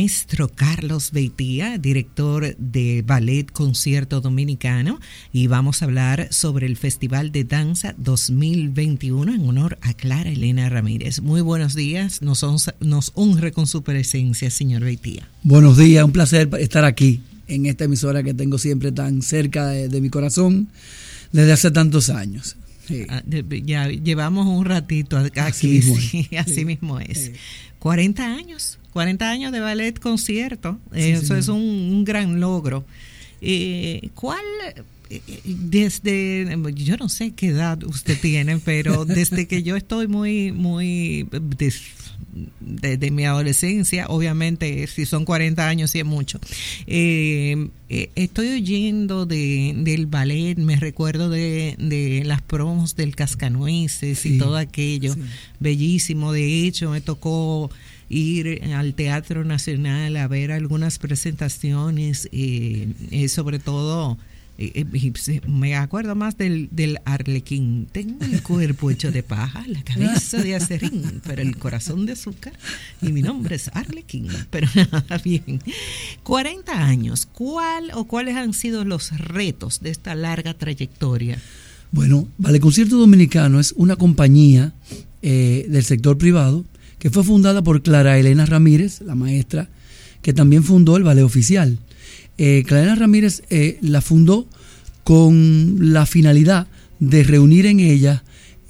maestro Carlos Beitía, director de Ballet Concierto Dominicano, y vamos a hablar sobre el Festival de Danza 2021 en honor a Clara Elena Ramírez. Muy buenos días, nos honra con su presencia, señor Beitía. Buenos días, un placer estar aquí en esta emisora que tengo siempre tan cerca de mi corazón desde hace tantos años. Sí. Ya llevamos un ratito aquí, así mismo es. 40 años de ballet concierto, eso es un gran logro. ¿Cuál, yo no sé qué edad usted tiene, pero desde que yo estoy desde mi adolescencia, obviamente si son 40 años sí es mucho, estoy oyendo del ballet, me recuerdo de las promos del Cascanueces y todo aquello, bellísimo. De hecho me tocó ir al Teatro Nacional a ver algunas presentaciones, sobre todo me acuerdo más del Arlequín. Tengo el cuerpo hecho de paja, la cabeza de acerín, pero el corazón de azúcar, y mi nombre es Arlequín. Pero nada, bien. 40 años, ¿cuáles han sido los retos de esta larga trayectoria? Bueno, Ballet Concierto Dominicano es una compañía del sector privado que fue fundada por Clara Elena Ramírez, la maestra, que también fundó el Ballet Oficial. Clara Elena Ramírez la fundó con la finalidad de reunir en ella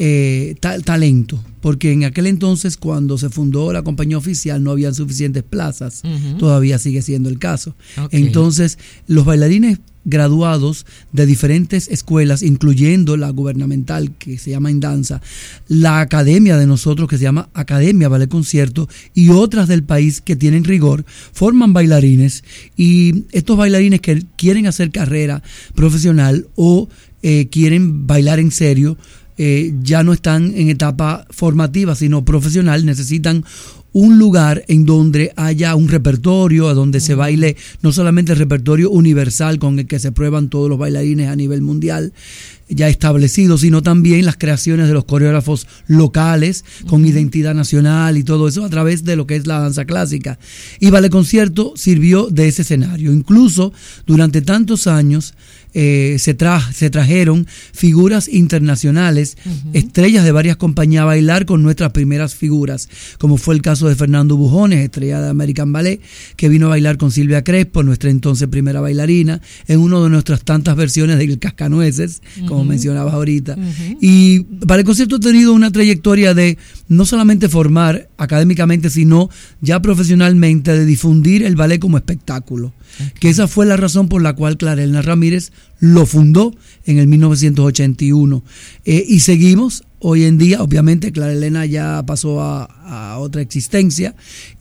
talento, porque en aquel entonces, cuando se fundó la compañía oficial, no habían suficientes plazas. Todavía sigue siendo el caso. Entonces, los bailarines graduados de diferentes escuelas, incluyendo la gubernamental que se llama Indanza, la academia de nosotros que se llama Academia Ballet Concierto, y otras del país que tienen rigor, forman bailarines, y estos bailarines que quieren hacer carrera profesional o quieren bailar en serio, ya no están en etapa formativa sino profesional, necesitan un lugar en donde haya un repertorio, a donde se baile no solamente el repertorio universal con el que se prueban todos los bailarines a nivel mundial ya establecidos, sino también las creaciones de los coreógrafos locales con identidad nacional y todo eso a través de lo que es la danza clásica. Y Ballet Concierto sirvió de ese escenario. Incluso durante tantos años se trajeron figuras internacionales, estrellas de varias compañías a bailar con nuestras primeras figuras, como fue el caso de Fernando Bujones, estrella de American Ballet, que vino a bailar con Silvia Crespo, nuestra entonces primera bailarina, en una de nuestras tantas versiones del Cascanueces, como mencionabas ahorita. Y Ballet Concierto ha tenido una trayectoria de no solamente formar académicamente, sino ya profesionalmente, de difundir el ballet como espectáculo. Que esa fue la razón por la cual Clara Elena Ramírez lo fundó en el 1981. Y seguimos hoy en día. Obviamente Clara Elena ya pasó a otra existencia,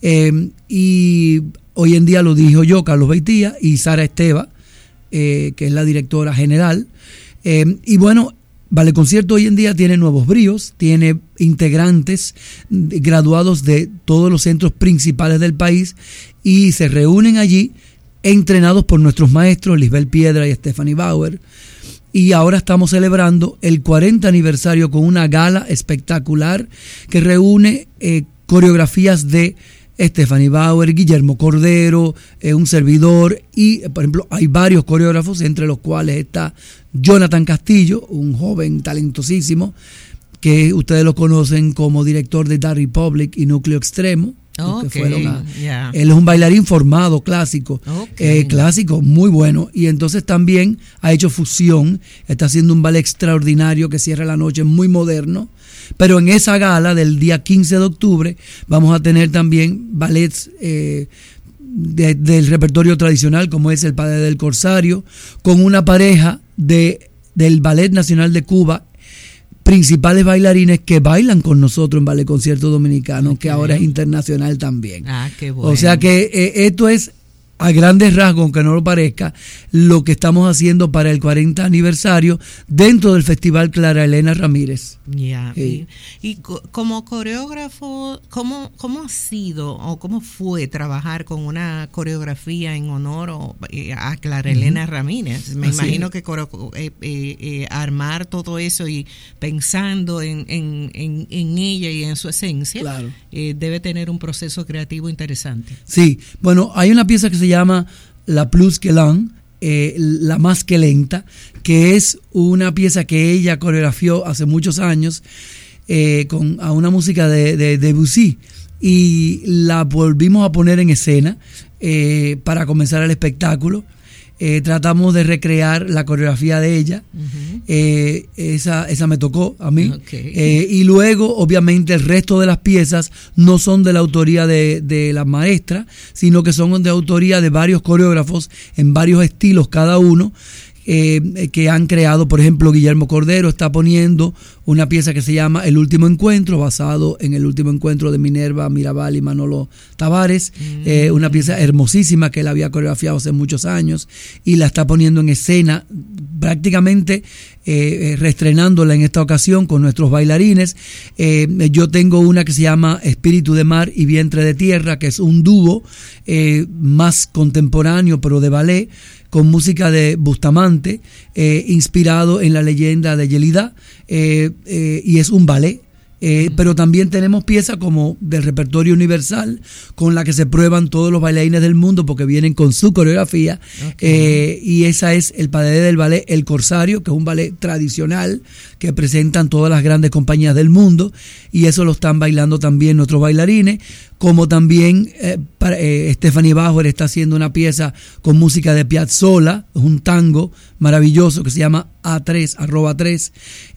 y hoy en día lo dirijo yo, Carlos Beitía, y Sara Esteva, que es la directora general. Y bueno, Ballet Concierto hoy en día tiene nuevos bríos, tiene integrantes graduados de todos los centros principales del país, y se reúnen allí entrenados por nuestros maestros Lisbeth Piedra y Stephanie Bauer. Y ahora estamos celebrando el 40 aniversario con una gala espectacular que reúne coreografías de Stephanie Bauer, Guillermo Cordero, un servidor, y por ejemplo hay varios coreógrafos, entre los cuales está Jonathan Castillo, un joven talentosísimo que ustedes lo conocen como director de The Republic y Núcleo Extremo. Él es un bailarín formado clásico, clásico muy bueno, y entonces también ha hecho fusión, está haciendo un ballet extraordinario que cierra la noche, muy moderno. Pero en esa gala del día 15 de octubre vamos a tener también ballets del repertorio tradicional, como es el Padre del Corsario, con una pareja del Ballet Nacional de Cuba, principales bailarines que bailan con nosotros en Ballet Concierto Dominicano, que ahora es internacional también. Qué bueno. O sea que esto es a grandes rasgos, aunque no lo parezca, lo que estamos haciendo para el 40 aniversario dentro del Festival Clara Elena Ramírez. Ya. Sí. Y como coreógrafo, ¿cómo ha sido o cómo fue trabajar con una coreografía en honor a Clara Elena Ramírez? Me imagino que armar todo eso y pensando en ella y en su esencia, claro, debe tener un proceso creativo interesante. Sí, bueno, hay una pieza que se llama La Plus que Lent, La Más que Lenta, que es una pieza que ella coreografió hace muchos años a una música de Debussy, y la volvimos a poner en escena para comenzar el espectáculo. Tratamos de recrear la coreografía de ella. Esa me tocó a mí. Okay. Y luego, obviamente, el resto de las piezas no son de la autoría de la maestra, sino que son de autoría de varios coreógrafos en varios estilos cada uno, que han creado. Por ejemplo, Guillermo Cordero está poniendo una pieza que se llama El Último Encuentro, basado en el último encuentro de Minerva Mirabal y Manolo Tavares, una pieza hermosísima que él había coreografiado hace muchos años y la está poniendo en escena, prácticamente reestrenándola en esta ocasión con nuestros bailarines. Yo tengo una que se llama Espíritu de Mar y Vientre de Tierra, que es un dúo más contemporáneo, pero de ballet, con música de Bustamante, inspirado en la leyenda de Yelida, y es un ballet. Pero también tenemos piezas como del repertorio universal con la que se prueban todos los bailarines del mundo porque vienen con su coreografía. Okay. Y esa es el padre del ballet El Corsario, que es un ballet tradicional que presentan todas las grandes compañías del mundo, y eso lo están bailando también nuestros bailarines, como también Stephanie Bauer está haciendo una pieza con música de Piazzolla, es un tango maravilloso que se llama A3,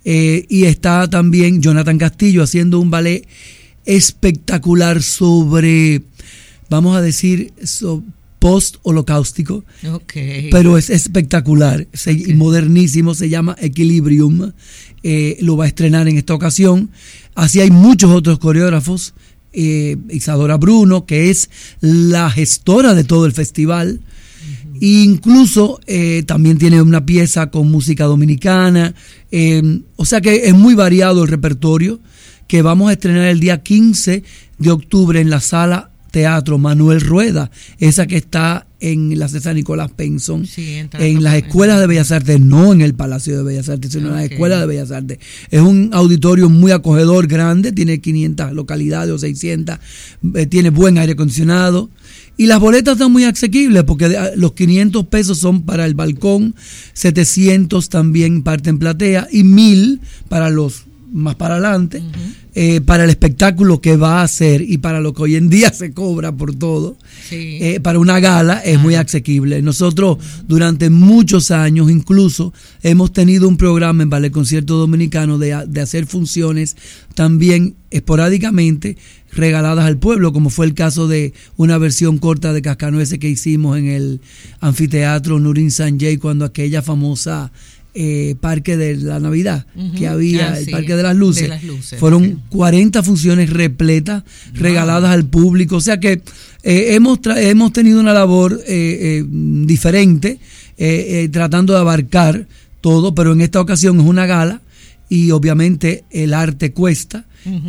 y está también Jonathan Castillo haciendo un ballet espectacular sobre, vamos a decir, post-holocaústico, pero es espectacular, y modernísimo, se llama Equilibrium, lo va a estrenar en esta ocasión. Así hay muchos otros coreógrafos, Isadora Bruno, que es la gestora de todo el festival, e incluso también tiene una pieza con música dominicana, o sea que es muy variado el repertorio, que vamos a estrenar el día 15 de octubre en la Sala Teatro Manuel Rueda, esa que está en la César Nicolás Penson, sí, en las escuelas de Bellas Artes, no en el Palacio de Bellas Artes, sino en las escuelas de Bellas Artes. Es un auditorio muy acogedor, grande, tiene 500 localidades o 600, tiene buen aire acondicionado, y las boletas están muy asequibles porque los 500 pesos son para el balcón, 700 también parte en platea y 1000 para los más para adelante, para el espectáculo que va a hacer y para lo que hoy en día se cobra por todo. Sí. Para una gala es muy asequible. Nosotros durante muchos años incluso hemos tenido un programa en Ballet Concierto Dominicano de hacer funciones también esporádicamente regaladas al pueblo, como fue el caso de una versión corta de Cascanueces que hicimos en el anfiteatro Nurin Sanjay cuando aquella famosa Parque de la Navidad que había, el Parque de las Luces, fueron 40 funciones repletas, regaladas al público, o sea que hemos tenido una labor diferente, tratando de abarcar todo, pero en esta ocasión es una gala y obviamente el arte cuesta.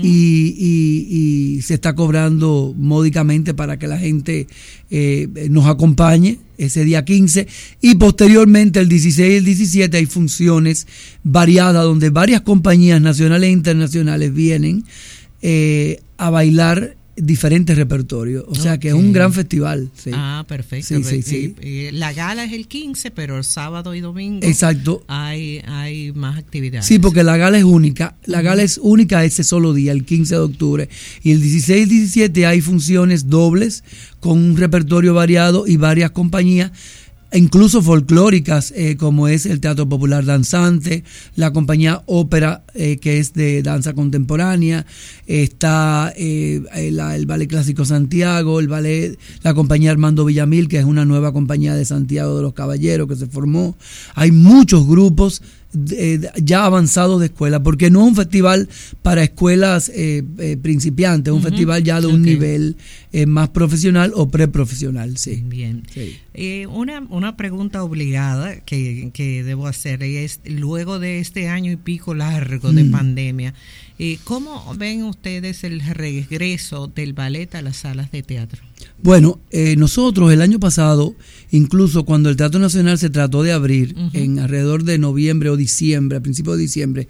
Y se está cobrando módicamente para que la gente nos acompañe ese día 15, y posteriormente el 16 y el 17 hay funciones variadas donde varias compañías nacionales e internacionales vienen a bailar diferentes repertorios, o sea que es un gran festival. Sí. Perfecto. Sí. La gala es el 15, pero el sábado y domingo exacto hay más actividades. Sí, porque la gala es única. La gala es única ese solo día, el 15 de octubre. Y el 16 y 17 hay funciones dobles con un repertorio variado y varias compañías, incluso folclóricas, como es el Teatro Popular Danzante, la compañía Ópera, que es de danza contemporánea, está el Ballet Clásico Santiago, la compañía Armando Villamil, que es una nueva compañía de Santiago de los Caballeros que se formó. Hay muchos grupos ya avanzado de escuela, porque no es un festival para escuelas principiantes, es un festival ya de un nivel más profesional o preprofesional. Sí. Bien. Sí. Una pregunta obligada que debo hacer es, luego de este año y pico largo de pandemia, ¿cómo ven ustedes el regreso del ballet a las salas de teatro? Bueno, nosotros el año pasado, incluso cuando el Teatro Nacional se trató de abrir en alrededor de noviembre o diciembre, a principios de diciembre,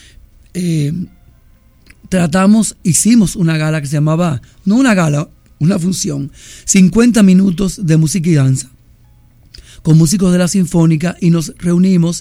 hicimos una gala que se llamaba, no una gala, una función, 50 minutos de música y danza, con músicos de la Sinfónica, y nos reunimos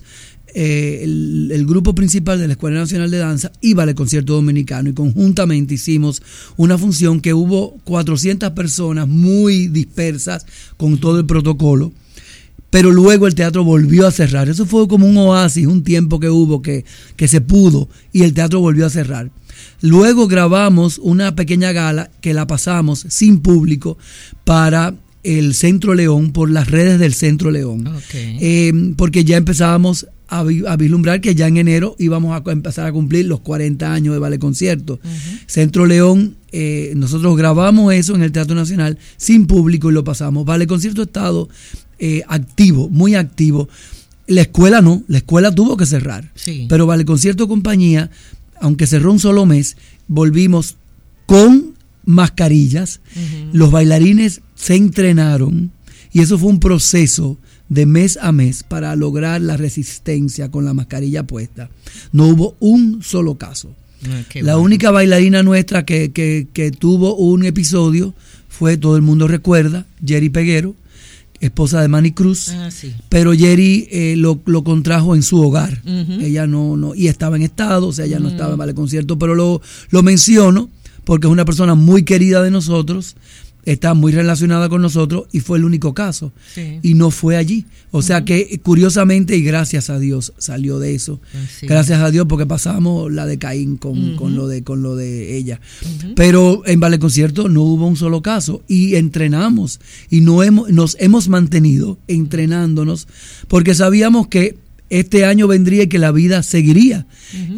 el grupo principal de la Escuela Nacional de Danza y Ballet Concierto Dominicano, y conjuntamente hicimos una función que hubo 400 personas muy dispersas con todo el protocolo, pero luego el teatro volvió a cerrar. Eso fue como un oasis, un tiempo que hubo que se pudo, y el teatro volvió a cerrar. Luego grabamos una pequeña gala que la pasamos sin público para el Centro León, por las redes del Centro León. Porque ya empezábamos a vislumbrar que ya en enero íbamos a empezar a cumplir los 40 años de Ballet Concierto. Centro León, nosotros grabamos eso en el Teatro Nacional sin público y lo pasamos. Ballet Concierto ha estado activo, muy activo. La escuela no, la escuela tuvo que cerrar. Sí. Pero Ballet Concierto Compañía, aunque cerró un solo mes, volvimos con mascarillas. Los bailarines se entrenaron y eso fue un proceso de mes a mes para lograr la resistencia con la mascarilla puesta. No hubo un solo caso. La única bailarina nuestra que tuvo un episodio fue, todo el mundo recuerda, Jerry Peguero, esposa de Manny Cruz. Sí. Pero Jerry lo contrajo en su hogar. Ella no, y estaba en estado, o sea, ella no estaba en Ballet Concierto, pero lo menciono porque es una persona muy querida de nosotros, está muy relacionada con nosotros, y fue el único caso. Sí. Y no fue allí. O sea que, curiosamente, y gracias a Dios, salió de eso. Sí. Gracias a Dios, porque pasamos la de Caín con lo de ella. Pero en Ballet Concierto no hubo un solo caso, y entrenamos, y nos hemos mantenido entrenándonos, porque sabíamos que este año vendría y que la vida seguiría.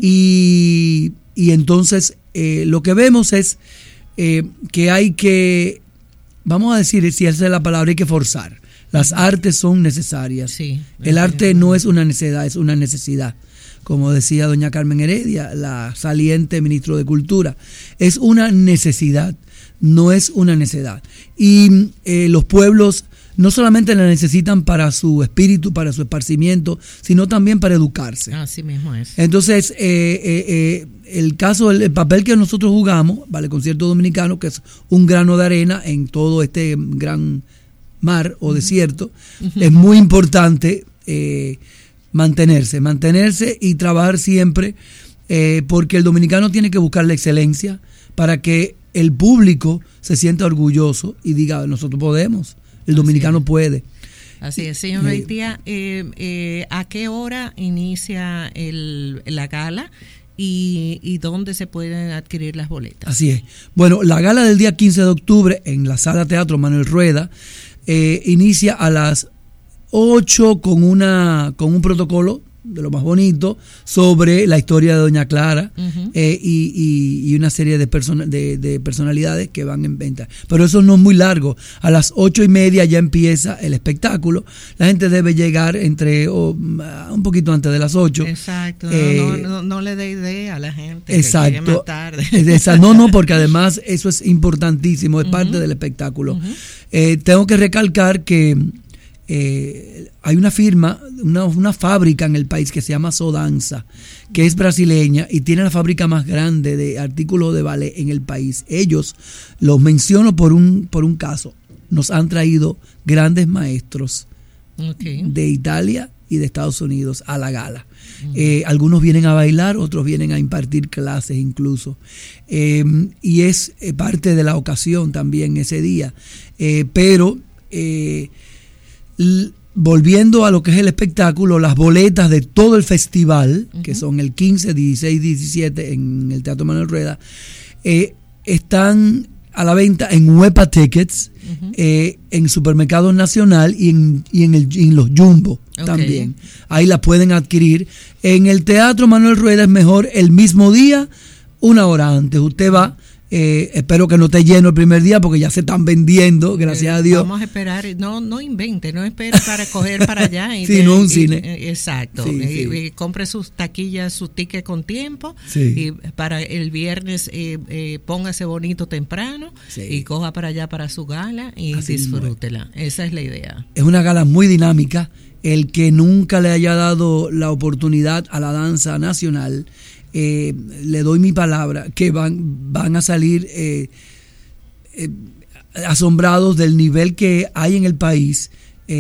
Y entonces lo que vemos es que hay que, vamos a decir, si esa es la palabra, hay que forzar. Las artes son necesarias. Sí, el arte no es una necesidad, es una necesidad. Como decía doña Carmen Heredia, la saliente ministro de Cultura, es una necesidad, no es una necedad. Y los pueblos no solamente la necesitan para su espíritu, para su esparcimiento, sino también para educarse. Así mismo es. Entonces, el papel que nosotros jugamos, Ballet Concierto Dominicano, que es un grano de arena en todo este gran mar o desierto, es muy importante mantenerse y trabajar siempre, porque el dominicano tiene que buscar la excelencia para que el público se sienta orgulloso y diga, nosotros podemos. El dominicano puede. Así es, señor Beitia. ¿A qué hora inicia la gala y dónde se pueden adquirir las boletas? Así es. Bueno, la gala del día 15 de octubre en la Sala Teatro Manuel Rueda inicia a las 8 con un protocolo de lo más bonito sobre la historia de Doña Clara y una serie de personalidades que van en venta. Pero eso no es muy largo. A las 8:30 ya empieza el espectáculo. La gente debe llegar un poquito antes de las 8. Exacto. No le dé idea a la gente. Exacto. Que llegue más tarde. No, porque además eso es importantísimo, es parte del espectáculo. Tengo que recalcar que hay una firma, una fábrica en el país que se llama Sodanza, que es brasileña y tiene la fábrica más grande de artículos de ballet en el país. Ellos, los menciono por un caso, nos han traído grandes maestros de Italia y de Estados Unidos a la gala. Algunos vienen a bailar, otros vienen a impartir clases incluso. Y es parte de la ocasión también ese día. Pero volviendo a lo que es el espectáculo, las boletas de todo el festival, que son el 15, 16, 17 en el Teatro Manuel Rueda, están a la venta en Huepa Tickets, en Supermercados Nacional y en los Jumbo. también. Ahí la pueden adquirir. En el Teatro Manuel Rueda es mejor el mismo día, 1 hora antes. Usted va. Espero que no esté lleno el primer día porque ya se están vendiendo, gracias a Dios. Vamos a esperar, no invente, no espere para coger para allá. Sí, no un cine. Exacto. Sí. Compre sus taquillas, sus tickets con tiempo. Sí. Y para el viernes póngase bonito temprano y coja para allá para su gala y así disfrútela. Esa es la idea. Es una gala muy dinámica. El que nunca le haya dado la oportunidad a la danza nacional, le doy mi palabra que van a salir asombrados del nivel que hay en el país,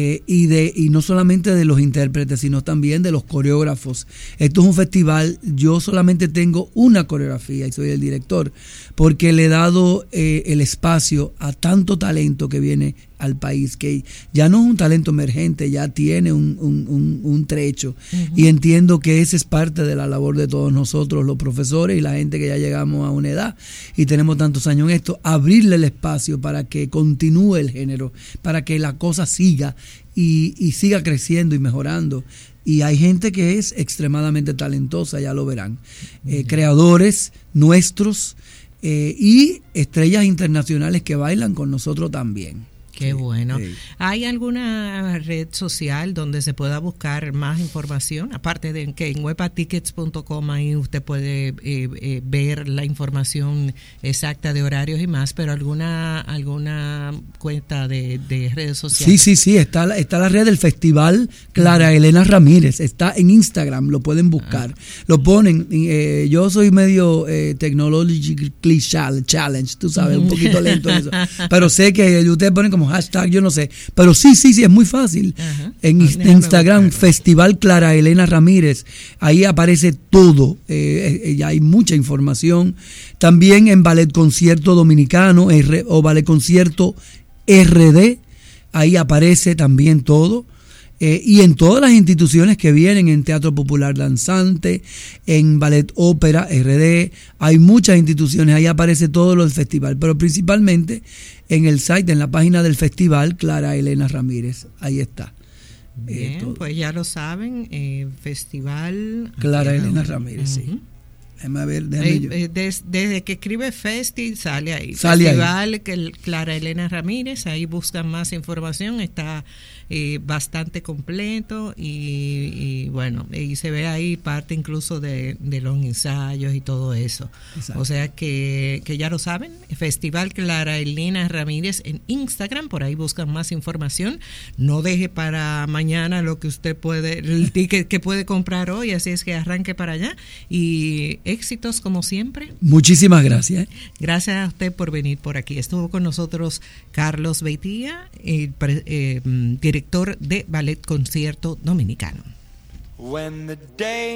y no solamente de los intérpretes, sino también de los coreógrafos. Esto es un festival, yo solamente tengo una coreografía y soy el director, porque le he dado el espacio a tanto talento que viene al país, que ya no es un talento emergente, ya tiene un trecho. Y entiendo que esa es parte de la labor de todos nosotros, los profesores y la gente que ya llegamos a una edad y tenemos tantos años en esto, abrirle el espacio para que continúe el género, para que la cosa siga y siga creciendo y mejorando. Y hay gente que es extremadamente talentosa, ya lo verán. Creadores nuestros y estrellas internacionales que bailan con nosotros también. Qué bueno. ¿Hay alguna red social donde se pueda buscar más información? Aparte de que en webatickets.com ahí usted puede ver la información exacta de horarios y más, pero alguna cuenta de redes sociales. Sí, está la red del festival Clara Elena Ramírez, está en Instagram, lo pueden buscar. Lo ponen, yo soy medio technologically challenge, tú sabes, un poquito lento en eso, pero sé que ustedes ponen como hashtag, yo no sé, pero sí, es muy fácil. En Instagram, Festival Clara Elena Ramírez, ahí aparece todo, ya hay mucha información. También en Ballet Concierto Dominicano o Ballet Concierto RD, ahí aparece también todo. Y en todas las instituciones que vienen, en Teatro Popular Danzante, en Ballet Ópera RD, hay muchas instituciones, ahí aparece todo lo del festival, pero principalmente en el site, en la página del festival Clara Elena Ramírez, ahí está. Bien, pues ya lo saben, festival Clara Elena Ramírez, sí. Déjame ver, desde que escribe Festi sale ahí. Festival ahí. Clara Elena Ramírez, ahí buscan más información, está bastante completo y bueno, y se ve ahí parte incluso de los ensayos y todo eso. Exacto. O sea que ya lo saben, Festival Clara Elena Ramírez en Instagram, por ahí buscan más información. No deje para mañana lo que usted puede, el ticket que puede comprar hoy, así es que arranque para allá y éxitos como siempre. Muchísimas gracias. Gracias a usted por venir por aquí. Estuvo con nosotros Carlos Beitía, el director de Ballet Concierto Dominicano.